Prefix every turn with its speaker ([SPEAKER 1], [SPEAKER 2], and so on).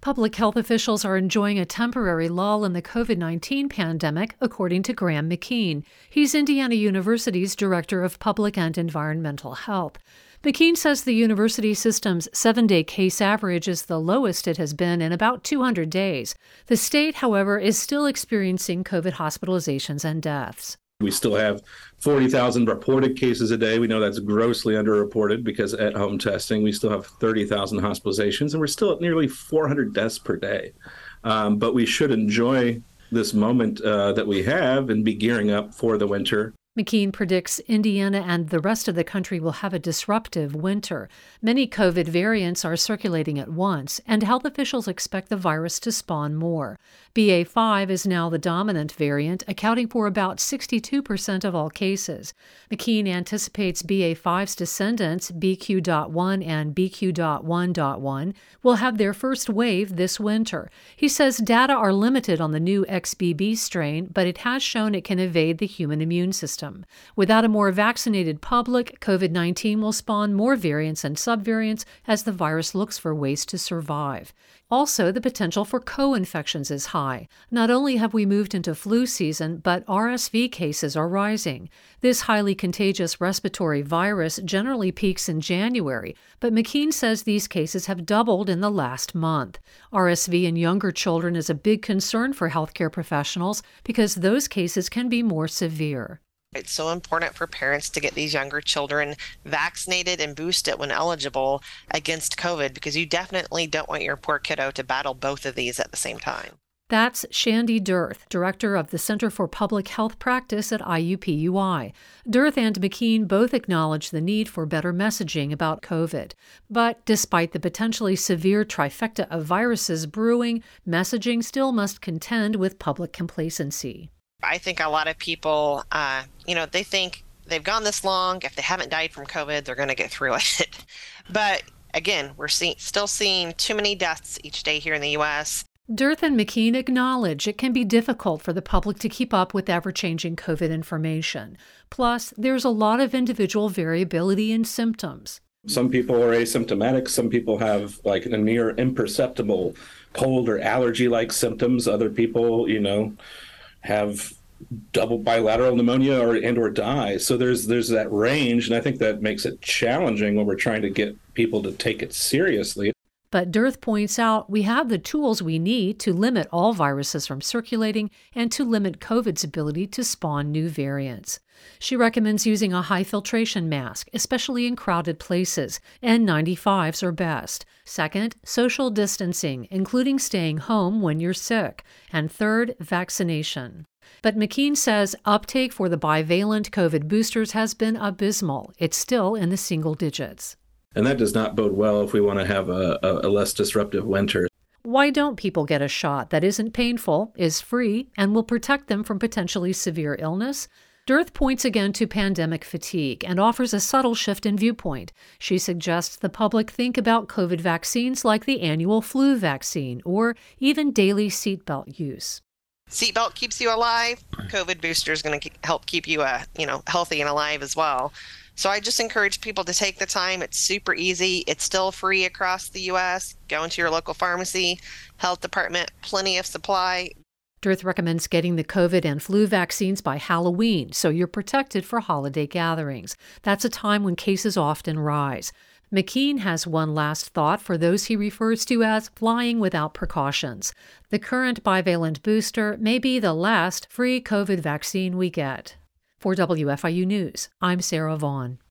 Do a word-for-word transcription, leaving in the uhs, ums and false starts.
[SPEAKER 1] Public health officials are enjoying a temporary lull in the COVID nineteen pandemic, according to Graham McKeen. He's Indiana University's Director of Public and Environmental Health. McKeen says the university system's seven-day case average is the lowest it has been in about two hundred days. The state, however, is still experiencing COVID hospitalizations and deaths.
[SPEAKER 2] We still have forty thousand reported cases a day. We know that's grossly underreported because at home testing, we still have thirty thousand hospitalizations, and we're still at nearly four hundred deaths per day. Um, but we should enjoy this moment uh, that we have and be gearing up for the winter.
[SPEAKER 1] McKeen predicts Indiana and the rest of the country will have a disruptive winter. Many COVID variants are circulating at once, and health officials expect the virus to spawn more. B A five is now the dominant variant, accounting for about sixty-two percent of all cases. McKeen anticipates B A five's descendants, B Q point one and B Q one point one, will have their first wave this winter. He says data are limited on the new X B B strain, but it has shown it can evade the human immune system. Without a more vaccinated public, COVID nineteen will spawn more variants and subvariants as the virus looks for ways to survive. Also, the potential for co-infections is high. Not only have we moved into flu season, but R S V cases are rising. This highly contagious respiratory virus generally peaks in January, but McKeen says these cases have doubled in the last month. R S V in younger children is a big concern for healthcare professionals because those cases can be more severe.
[SPEAKER 3] It's so important for parents to get these younger children vaccinated and boosted when eligible against COVID, because you definitely don't want your poor kiddo to battle both of these at the same time.
[SPEAKER 1] That's Shandy Dirth, director of the Center for Public Health Practice at I U P U I. Dirth and McKeen both acknowledge the need for better messaging about COVID. But despite the potentially severe trifecta of viruses brewing, messaging still must contend with public complacency.
[SPEAKER 3] I think a lot of people, uh, you know, they think they've gone this long. If they haven't died from COVID, they're going to get through it. But again, we're see- still seeing too many deaths each day here in the U S
[SPEAKER 1] Dirth and McKeen acknowledge it can be difficult for the public to keep up with ever-changing COVID information. Plus, there's a lot of individual variability in symptoms.
[SPEAKER 2] Some people are asymptomatic. Some people have like a near imperceptible cold or allergy-like symptoms. Other people, you know, have double bilateral pneumonia or and or die. So there's there's that range, and I think that makes it challenging when we're trying to get people to take it seriously.
[SPEAKER 1] But Dirth points out we have the tools we need to limit all viruses from circulating and to limit COVID's ability to spawn new variants. She recommends using a high filtration mask, especially in crowded places. N ninety-fives are best. Second, social distancing, including staying home when you're sick. And third, vaccination. But McKeen says uptake for the bivalent COVID boosters has been abysmal. It's still in the single digits.
[SPEAKER 2] And that does not bode well if we want to have a, a, a less disruptive winter.
[SPEAKER 1] Why don't people get a shot that isn't painful, is free, and will protect them from potentially severe illness? Dirth points again to pandemic fatigue and offers a subtle shift in viewpoint. She suggests the public think about COVID vaccines like the annual flu vaccine or even daily seatbelt use.
[SPEAKER 3] Seatbelt keeps you alive. COVID booster is going to help keep you, uh, you know, healthy and alive as well. So I just encourage people to take the time. It's super easy. It's still free across the U S. Go into your local pharmacy, health department, plenty of supply.
[SPEAKER 1] Dirth recommends getting the COVID and flu vaccines by Halloween so you're protected for holiday gatherings. That's a time when cases often rise. McKeen has one last thought for those he refers to as flying without precautions. The current bivalent booster may be the last free COVID vaccine we get. For W F I U News, I'm Sarah Vaughn.